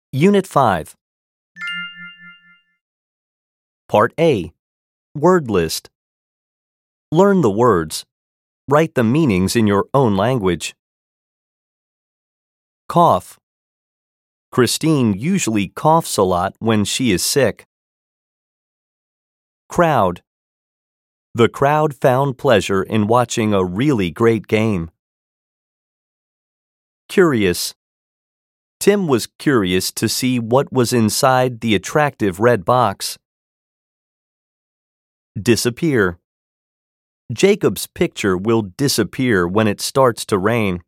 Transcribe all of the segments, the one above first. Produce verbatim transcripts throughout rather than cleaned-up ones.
Unit five. Part A. Word list. Learn the words. Write the meanings in your own language. Cough. Christine usually coughs a lot when she is sick. Crowd. The crowd found pleasure in watching a really great game. Curious. Tim was curious to see what was inside the attractive red box. Disappear. Jacob's picture will disappear when it starts to rain.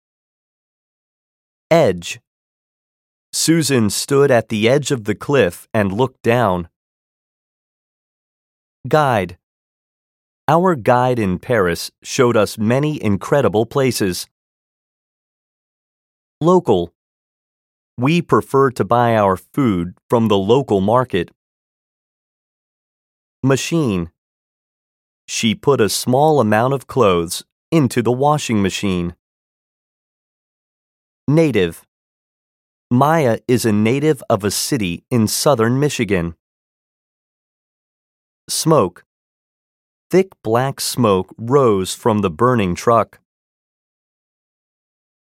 Edge. Susan stood at the edge of the cliff and looked down. Guide. Our guide in Paris showed us many incredible places. Local. We prefer to buy our food from the local market. Machine. She put a small amount of clothes into the washing machine. Native. Maya is a native of a city in southern Michigan. Smoke. Thick black smoke rose from the burning truck.